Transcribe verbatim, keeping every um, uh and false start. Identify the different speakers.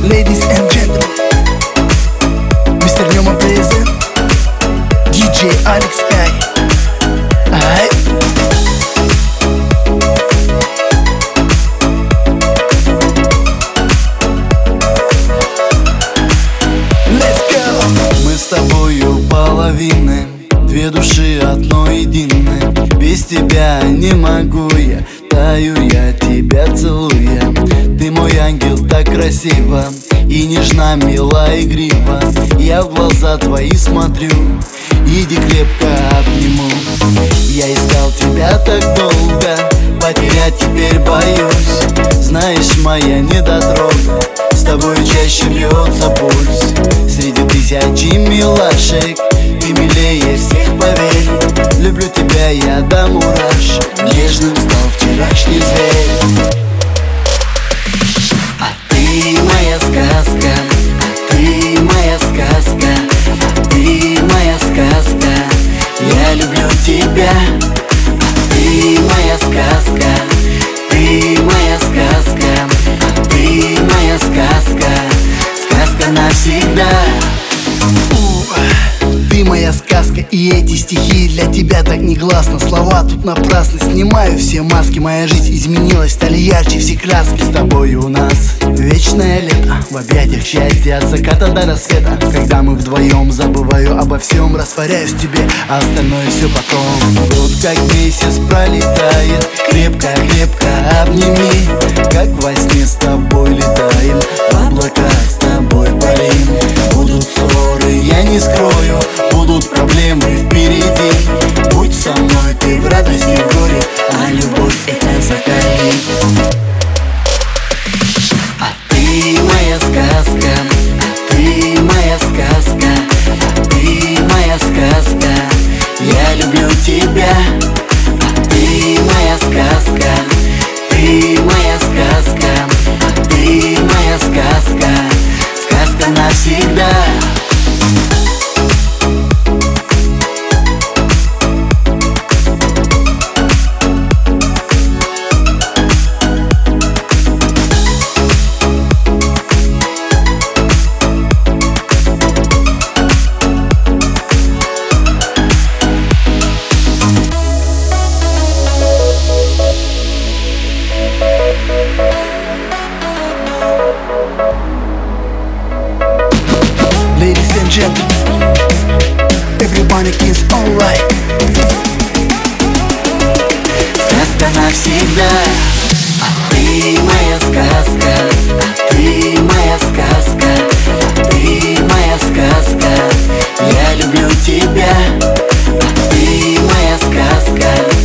Speaker 1: Ladies and gentlemen, мистер Нема present, диджей Алекс Скай. Ай. Let's go.
Speaker 2: Мы с тобою половины, две души одно единое. Без тебя не могу я, таю я, тебя целуя. Ты мой ангел, так красиво и нежна, мила, игрива. Я в глаза твои смотрю, иди крепко обниму. Я искал тебя так долго, потерять теперь боюсь. Знаешь, моя недотрога, с тобой чаще бьется пульс. Среди тысячи милашек ты милее всех, поверь. Люблю тебя я до мурашек, нежным стал вчерашний зверь. А ты моя сказка, а ты моя сказка, а ты моя сказка. Я люблю тебя. А ты моя сказка, ты моя сказка, а ты моя сказка, сказка навсегда.
Speaker 1: Ты моя сказка, и эти стихи для тебя так негласно. Слова тут напрасно, снимаю все маски. Моя жизнь изменилась, стали ярче все краски.
Speaker 2: С тобой у нас вечное лето, в объятиях счастья от заката до рассвета. Когда мы вдвоем, забываю обо всем, растворяюсь в тебе, а остальное все потом. Год как месяц пролетает, крепко-крепко обними. Как во сне с тобой летаем, в облака с тобой парим. Будут ссоры, я не скрою, будут проблемы впереди. Будь со мной ты в радости и в горе, а любовь это закалит. А ты моя сказка, а ты моя сказка, а ты моя сказка. Я люблю тебя. А ты моя сказка, ты моя сказка, а ты моя сказка, сказка навсегда.
Speaker 1: Ladies and gentlemen, everybody is alright.
Speaker 2: Сказка навсегда. А ты моя сказка, а ты моя сказка, а ты моя сказка. Я люблю тебя. А ты моя сказка.